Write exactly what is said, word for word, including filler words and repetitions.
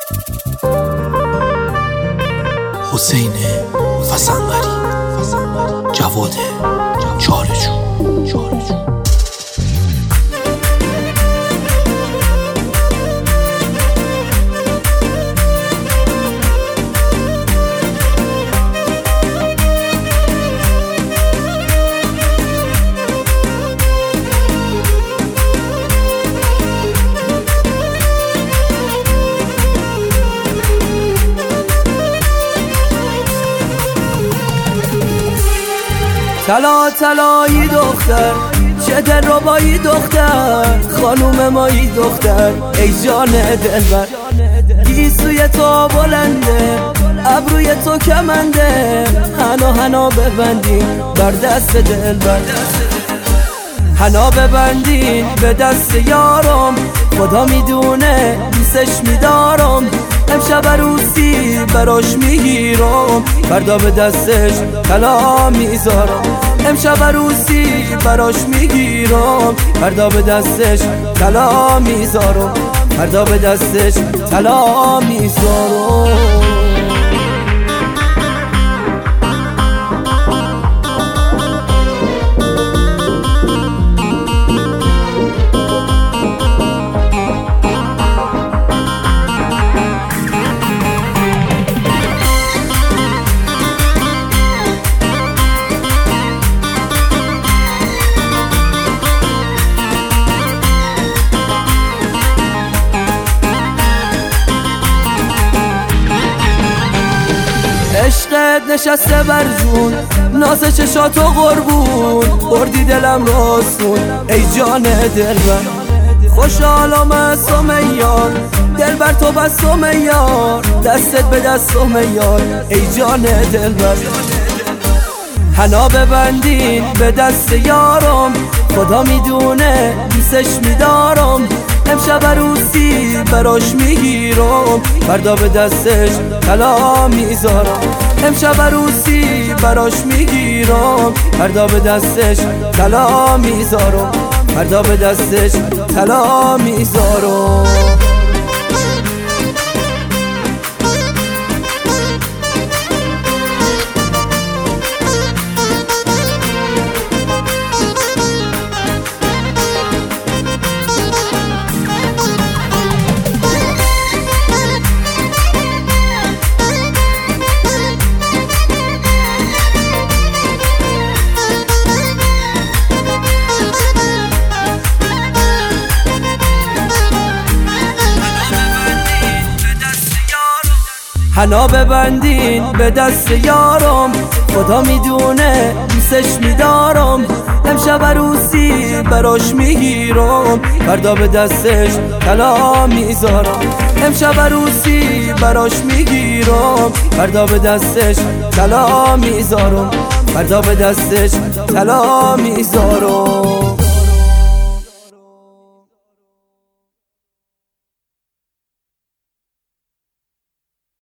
حسین فسنوری، جواد چارجو. طلا طلایی دختر، چه دلربایی دختر، خانوم مایی دختر، ای جان دلبر. گیسوی تو بلنده، ابروی تو کمنده، حنا حنا ببندین بر دست دلبر. حنا ببندین به دست یارم، خدا میدونه دوستش میدارم. امشب عروسی براش میگیرم، فردا به دستش طلا میذارم. امشب عروسی براش میگیرم، فردا به دستش طلا میذارم. فردا به دستش طلا میذارم. عشقت نشسته بر جون، ناز چشاتو قربون، بردی دلم راستون ای جان دلبر. خوشحالم از سمیار، دلبر تو بس سمیار، دستت به دست سمیار ای جان دلبر. حنا ببندین به دست یارم، خدا میدونه دوستش میدارم. امشب عروسی براش میگیرم، فردا به دستش طلا میذارم. امشب عروسی براش میگیرم، فردا به دستش طلا میذارم. فردا به دستش طلا میذارم. حنا ببندین به دست یارم، خدا میدونه دوستش میدارم. امشب عروسی براش میگیرم، فردا به دستش طلا میذارم. امشب عروسی براش میگیرم، فردا به دستش طلا میذارم. فردا به دستش طلا میذارم.